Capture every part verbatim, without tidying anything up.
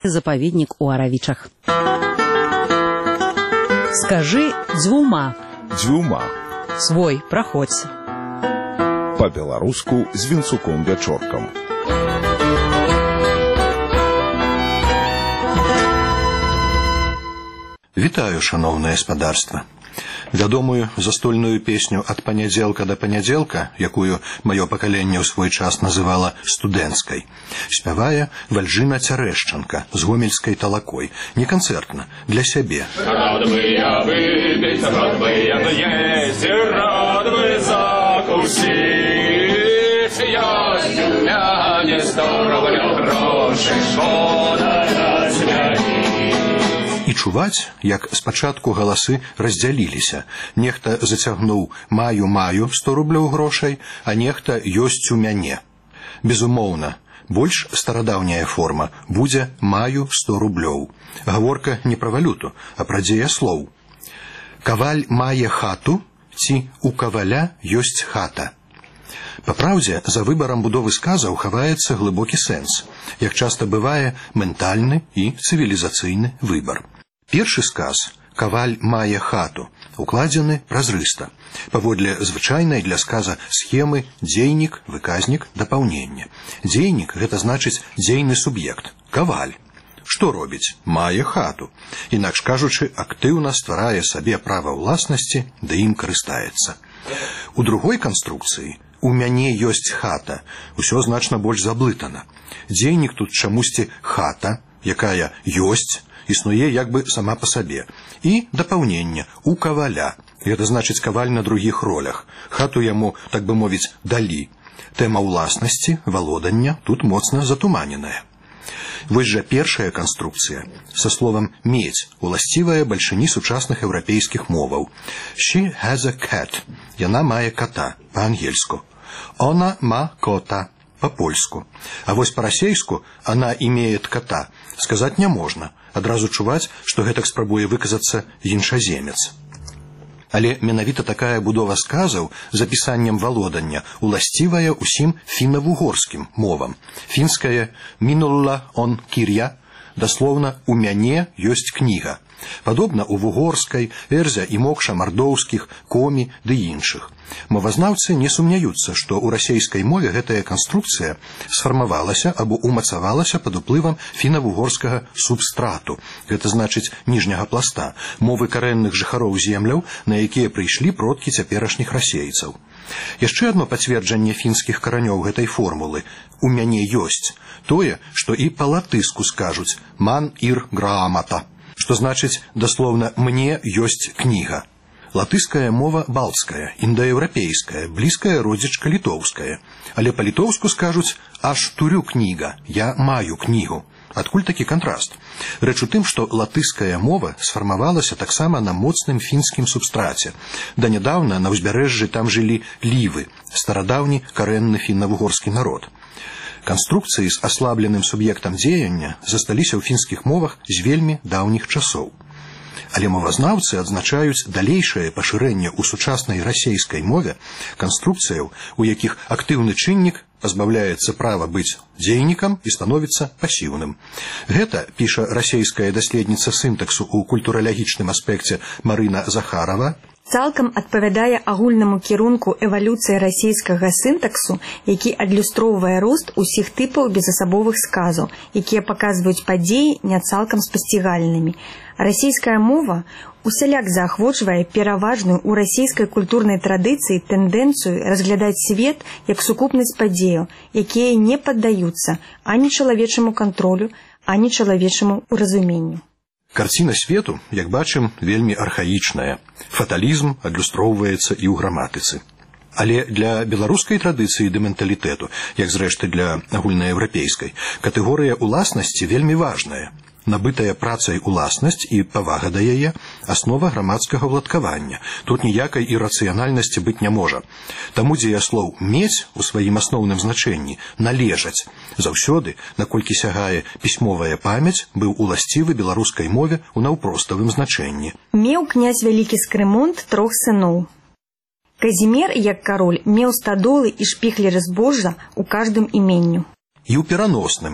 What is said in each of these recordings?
Запаведнік у Аравічах. Скажы дзвюма. Дзвюма. Свой, праходзь. Па-беларуску з Вінцуком Вячоркам. Вітаю, шановнае спадарства. Вядомую застольную песню «Ад панядзелка да панядзелка», якую маё пакаленне ў свой час называла студэнцкай, спявае Вальжына Цярэшчанка з гомельскай талакой, не канцэртна, для сябе. Рад бы я выпить, рад бы я есть, рад бы закусить. Я с меня не здоровлю гроши, шкода размяни. І чуваць, як спачатку галасы раздзяліліся. Нехта зацягнуў «маю-маю» сто рублёў грошай, а нехта «ёсць у мяне». Безумоўна, больш старадаўняя форма будзе «маю сто рублёў». Гаворка не пра валюту, а пра дзеяслоў. Каваль мае хату, ці у каваля ёсць хата. Па праўдзе, за выбарам будовы сказаў хаваецца глыбокі сэнс, як часта бывае ментальны і цывілізацыйны выбар. Першы сказ «Каваль мае хату» укладзены празрыста, паводле звычайнай для сказа схемы дзейнік, выказнік, дапаўнення. Дзейнік – гэта значыць дзейны суб'ект, каваль. Што робіць? Мае хату. Інакш кажучы, актыўна стварае сабе права ўласнасці, ды ім карыстаецца. У другой канструкцыі «у мяне ёсць хата» усё значна больш заблытана. Дзейнік тут чамусьці хата, якая ёсць, існуе як бы сама па сабе. І дапаўнення «у каваля». Гэта значыць каваль на другіх ролях. Хату яму, так бы мовіць, далі. Тэма ўласнасці, валодання тут моцна затуманеная. Вось жа першая канструкцыя са словам «мець» уласцівая бальшыні сучасных еўрапейскіх моваў. «She has a cat» – яна мае ката, па-ангельску. «Она ма кота» – па-польску. А вось па-расейску «она имеет кота» сказаць не можна. Адразу чуваць, што гэтак спрабуе выказацца іншаземец. Але менавіта такая будова сказаў з апісаннем валодання уласцівая ўсім фінна-вугорскім мовам. Фінская «мінулла он кір'я» даслоўна «у мяне ёсць кніга». Падобна ў вугорскай, эрзя і мокша мардоўскіх, комі ды іншых. Мовазнаўцы не сумняюцца, што ў расейскай мове гэтая канструкцыя сфармавалася або умацавалася пад уплывам фіна-вугорскага субстрату, гэта значыць ніжняга пласта, мовы карэнных жыхароў земляў, на якія прыйшлі продкі цяперашніх расейцаў. Яшчэ адно пацверджанне фінскіх каранёў гэтай формулы «у мяне ёсць» тое, што і па-латыску скажуць «ман ір граамата», што значыць даслоўна «мне ёсць кніга». Латышская мова балцкая, індаеўрапейская, блізкая родзічка літоўская. Але па-літоўску скажуць «аж турю кніга», «я маю кнігу». Адкуль такі кантраст? Рэч у тым, што латышская мова сфармавалася таксама на моцным фінскім субстраце. Данядаўна на ўзбярэжжы там жылі лівы, старадаўні карэнны фінна-вугорскі народ. Канструкцыі з аслабленым суб'ектам дзеяння засталіся ў фінскіх мовах з вельмі даўніх часоў. Але мовазнаўцы адзначаюць далейшае пашырэнне ў сучаснай расейскай мове канструкцыяў, у якіх актыўны чыннік пазбаўляецца права быць дзейнікам і становіцца пасіўным. Гэта, піша расейская даследніца сінтаксу ў культуралагічным аспекце Марына Захарова, цалкам адпавядае агульнаму кірунку эвалюцыі расейскага сінтаксу, які адлюстроўвае рост усіх тыпаў безасабовых сказаў, якія паказваюць падзеі не цалкам спасцігальнымі. Расійская мова усяляк заахвочвае пераважную ў расійскай культурнай традыцыі тэндэнцыю разглядаць свет як сукупнасць падзеяў, якія не паддаюцца ані чалавечаму кантролю, ані чалавечаму ўразуменню. Карціна свету, як бачым, вельмі архаічная. Фаталізм адлюстроўваецца і ў граматыцы. Але для беларускай традыцыі ды менталітэту, як зрэшты для агульнаеўрапейскай, катэгорыя ўласнасці вельмі важная. Набытая працай уласнасць і павага да яе – аснова грамадскага ўладкавання. Тут ніякай ірацыянальнасці быць не можа. Таму дзеяслоў «мець» у сваім асноўным значэнні «належаць» заўсёды, наколькі сягае пісьмовая памяць, быў уласцівы беларускай мове ў наўпроставым значэнні. Меў князь вялікі Скрымонт трох сыноў. Казімер, як кароль, меў стадолы і шпіхлеры збожжа ў каждым іменню. І ў пераносным.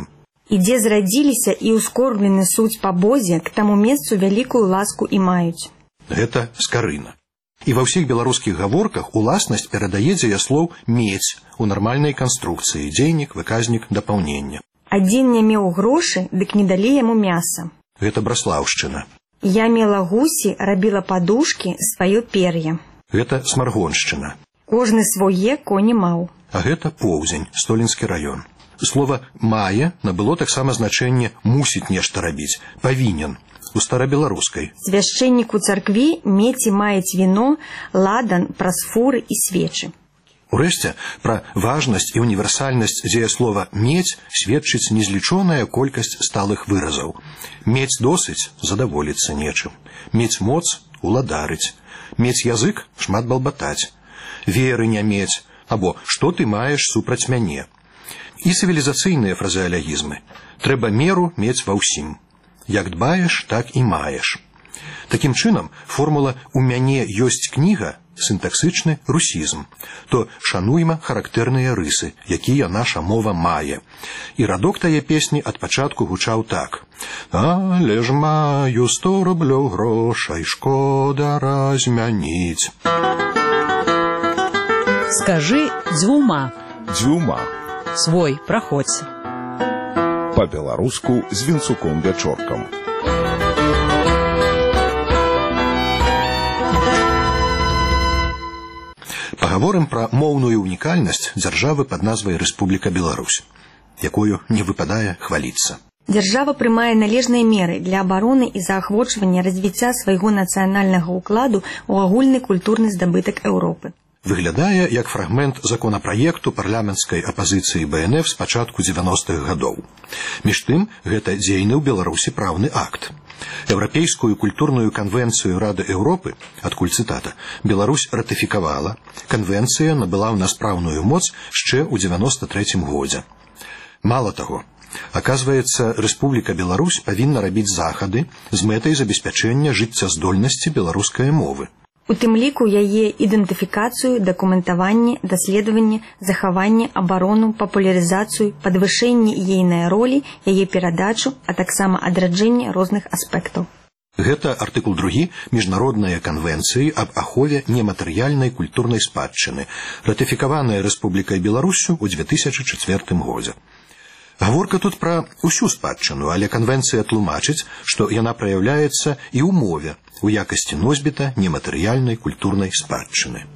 І дзе зрадзіліся і ўскорблены суць па Бозе, к таму месцу вялікую ласку і маюць. Гэта скарына. І ва ўсіх беларускіх гаворках уласнасць перадае дзеяслоў мець у нармальнай канструкцыі, дзейнік, выказнік, дапаўнення. Адзін не меў грошы, дык не далі яму мяса. Гэта браслаўшчына. Я мела гусі, рабіла падушкі, сваё пер'е. Гэта смаргоншчына. Кожны своє коні маў. А гэта Поўзень, Столінскі раён. Слова «мае» набыло таксама значэнне «мусіць нешта рабіць», «павінен» у старабеларускай. Свяшчэннік у царкві меці маюць віно, ладан, прасфуры і свечы. Урэшце, пра важнасць і універсальнасць дзеяслова «мець» сведчыць незлічоная колькасць сталых выразаў. Мець досыць – задаволіцца нечым. Мець моц – уладарыць. Мець язык – шмат балбатаць. Веры не мець, або «што ты маеш супраць мяне». І цывілізацыйныя фразеалягізмы. Трэба меру мець ва ўсім. Як дбаеш, так і маеш. Такім чынам, формула «у мяне ёсць кніга» сінтаксычны русізм. То шануйма характэрныя рысы, якія наша мова мае. І радок тае песні ад пачатку гучаў так. Але ж маю сто рублёў грошай, шкода размяніць. Скажы дзвюма. Дзвюма. Свой праходзь. Па-беларуску з Вінцуком Вячоркам. Пагаворым пра моўную унікальнасць дзяржавы пад назвай Рэспубліка Беларусь, якую не выпадае хваліцца. Дзяржава прымае належныя меры для абароны і заахвочвання развіцця свайго нацыянальнага ўкладу ў агульны культурны здабытак Еўропы. Выглядае як фрагмент законапраекту парламенцкай апазіцыі Бэ Эн Эф з пачатку дзевяностых гадоў. Між тым, гэта дзейны ў Беларусі праўны акт. Еўрапейскую культурную канвенцыю Рады Еўропы, адкуль цытата, Беларусь ратыфікавала, канвенцыя набыла ў нас праўную моц яшчэ ў дзевяноста трэцім годзе. Мала таго, аказваецца, Рэспубліка Беларусь павінна рабіць захады з мэтай забеспячэння жыццяздольнасці беларускай мовы. У тым ліку яе ідэнтыфікацыю, дакументаванне, даследаванне, захаванне, абарону, папулярызацыю, падвышэнне ейнай ролі, яе перадачу, а таксама адраджэнне розных аспектаў. Гэта артыкул другі міжнароднай канвенцыі аб ахове нематэрыяльнай культурнай спадчыны, ратыфікаваная Рэспублікай Беларусю ў дзве тысячы чацвёртым годзе. Гаворка тут пра ўсю спадчыну, але канвенцыя тлумачыць, што яна праяўляецца і ў мове, у якасці носьбіта нематэрыяльнай культурнай спадчыны.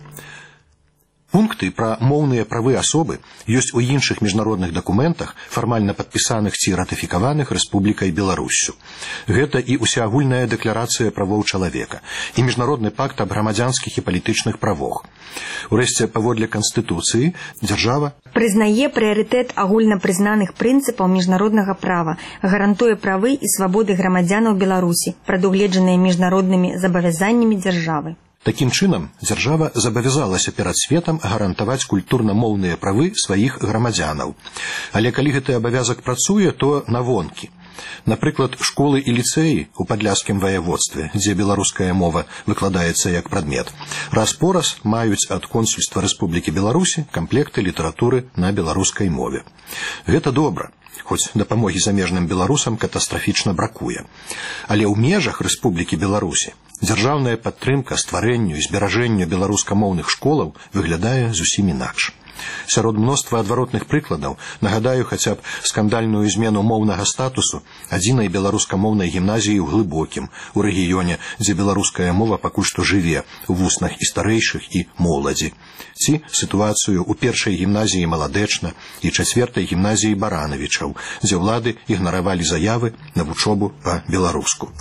Пункты пра моўныя правы асобы ёсць у іншых міжнародных дакументах, фармальна падпісаных ці ратыфікаваных Рэспублікай Беларуссю. Гэта і ўсеагульная дэкларацыя правоў чалавека, і міжнародны пакт аб грамадзянскіх і палітычных правах. Урэшце, паводле Канстытуцыі, дзяржава прызнае прыярытэт агульнапрызнаных прынцыпаў міжнароднага права, гарантуе правы і свабоды грамадзянаў Беларусі, прадугледжаныя міжнароднымі забавязаннямі дзяржавы. Такім чынам, дзяржава забавязалася перад светам гарантаваць культурна-моўныя правы сваіх грамадзянаў. Але калі гэты абавязак працуе, то навонкі. Напрыклад, школы і ліцэі у падляшскім ваяводстве, дзе беларуская мова выкладаецца як прадмет, раз-пораз маюць ад консульства Рэспублікі Беларусі камплекты літаратуры на беларускай мове. Гэта добра, хоць дапамогі замежным беларусам катастрафічна бракуе. Але ў межах Рэспублікі Беларусі дзяржаўная падтрымка стварэнню і зберажэнню беларускамоўных школаў выглядае зусім інакш. Сярод мноства адваротных прыкладаў нагадаю хаця б скандальную змену моўнага статусу адзінай беларускамоўнай гімназіі ў Глыбокім, у рэгіёне, дзе беларуская мова пакуль што жыве у вуснах і старэйшых, і моладзі. Ці сітуацыю ў першай гімназіі Маладэчна і чацвёртай гімназіі Баранавічаў, дзе ўлады ігнаравалі заявы на вучобу па-беларуску.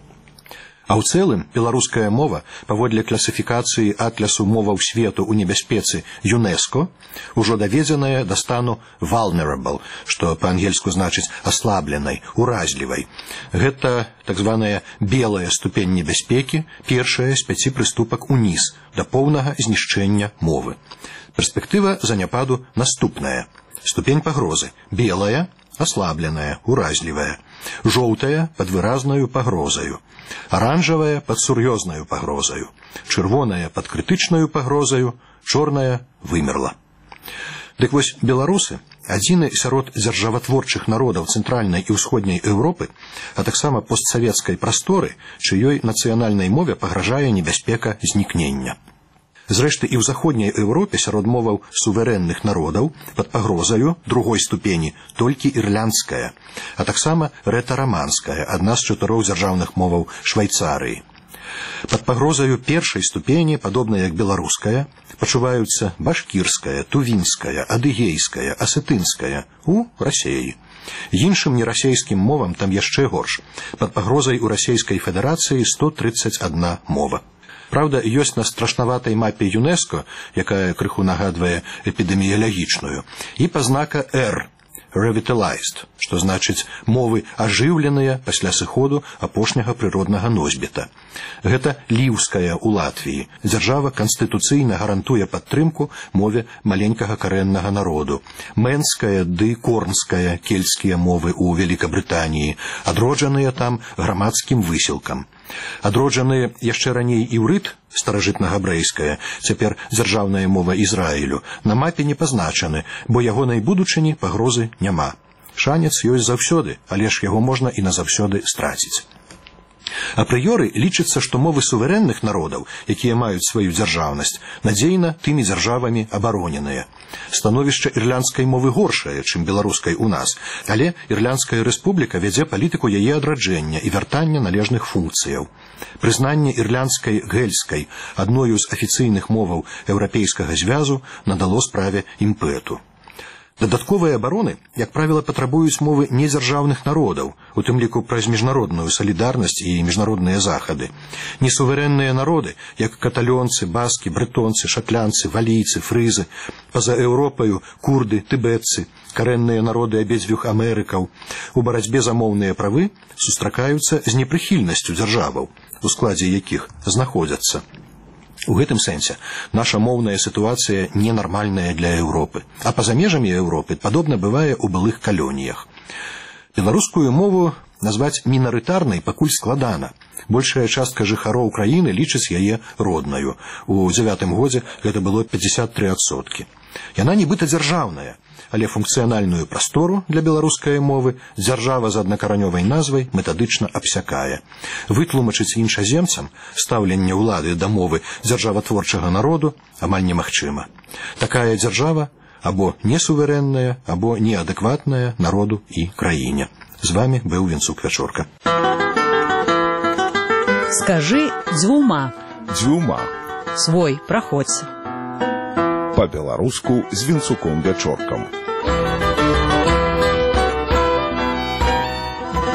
А ў цэлым, беларуская мова, паводле класіфікацыі атлясу моваў свету ў небяспецы ЮНЕСКО, ужо даведзеная да стану vulnerable, што па-ангельску значыць аслабленай, уразлівай. Гэта так званая белая ступень небяспекі, першая з пяці прыступак уніз, да поўнага знішчэння мовы. Перспектыва заняпаду наступная. Ступень пагрозы – белая, аслабленая, уразлівая. Жоўтая – пад выразнаю пагрозаю. Аранжавая – пад сур'ёзнаю пагрозаю. Чырвоная – пад крытычнаю пагрозаю. Чорная – вымерла. Дык вось беларусы адзіны сярод дзяржаватворчых народаў цэнтральнай і ўсходняй Еўропы, а таксама постсавецкай прасторы, чыёй нацыянальнай мове пагражае небяспека знікнення. Зрэшты, і ў заходняй Еўропе сярод моваў суверэнных народаў пад пагрозаю другой ступені толькі ірландская, а таксама рэта-раманская, адна з чатырох дзяржаўных моваў Швайцарыі. Пад пагрозаю першай ступені, падобна як беларуская, пачуваюцца башкірская, тувінская, адыгейская, асетынская у Расеі. Іншым нерасейскім мовам там яшчэ горш. Пад пагрозай у Расейскай Федэрацыі сто трыццаць адна мова. Праўда, ёсць на страшнаватай мапе ЮНЕСКО, якая крыху нагадвае эпідэміялагічную, і пазнака R, revitalized, што значыць мовы ажыўленыя пасля сыходу апошняга прыроднага носьбіта. Гэта ліўская ў Латвіі. Дзяржава канстытуцыйна гарантуе падтрымку мове маленькага карэннага народу. Мэнская ды корнская кельцкія мовы ў Великабрытаніі, адроджаныя там грамадскім высілкам. Адроджаныя яшчэ раней іўрыт, старажытнагабрэйская, цяпер дзяржаўная мова Ізраілю, на мапе не пазначаны, бо ягонай будучыні пагрозы няма. Шанец ёсць заўсёды, але ж яго можна і назаўсёды страціць. Апрыёры лічыцца, што мовы суверэнных народаў, якія маюць сваю дзяржаўнасць, надзейна тымі дзяржавамі абароненыя. Становішча ірландскай мовы горшае, чым беларускай у нас, але Ірландская рэспубліка вядзе палітыку яе адраджэння і вяртання належных функцыяў. Прызнанне ірландскай гельскай, адною з афіцыйных моваў еўрапейскага звязу, надало справе імпэту. Дадатковыя абароны, як правіла, патрабуюць мовы недзяржаўных народаў, у тым ліку праз міжнародную салідарнасць і міжнародныя захады. Несуверэнныя народы, як каталёнцы, баскі, брэтонцы, шатлянцы, валійцы, фрызы, па-за Еўропаю курды, тыбетцы, карэнныя народы абедзвюх Амерыкаў, у барацьбе за моўныя правы сустракаюцца з непрыхільнасцю дзяржаваў, у складзе якіх знаходзяцца. У гэтым сэнсе наша моўная сітуацыя ненармальная для Еўропы, а па-за межамі Еўропы падобна бывае ў былых калоніях. Беларускую мову назваць мінарытарнай пакуль складана. Большая частка жыхароў краіны лічыць яе роднаю. У дзявятым годзе гэта было пятьдесят три адсоткі. Яна нібыта дзяржаўная, але функцыянальную прастору для беларускай мовы дзяржава з аднакаранёвай назвай метадычна абсякае. Вытлумачыць іншаземцам стаўленне ўлады да мовы дзяржаватворчага народу амаль немагчыма. Такая дзяржава або несуверэнная, або неадэкватная народу і краіне. З вами быў Вінцук Вячорка. Скажы дзвюма. Дзвюма. Свой праходзь. Па-беларуску з Вінцуком Вячоркам.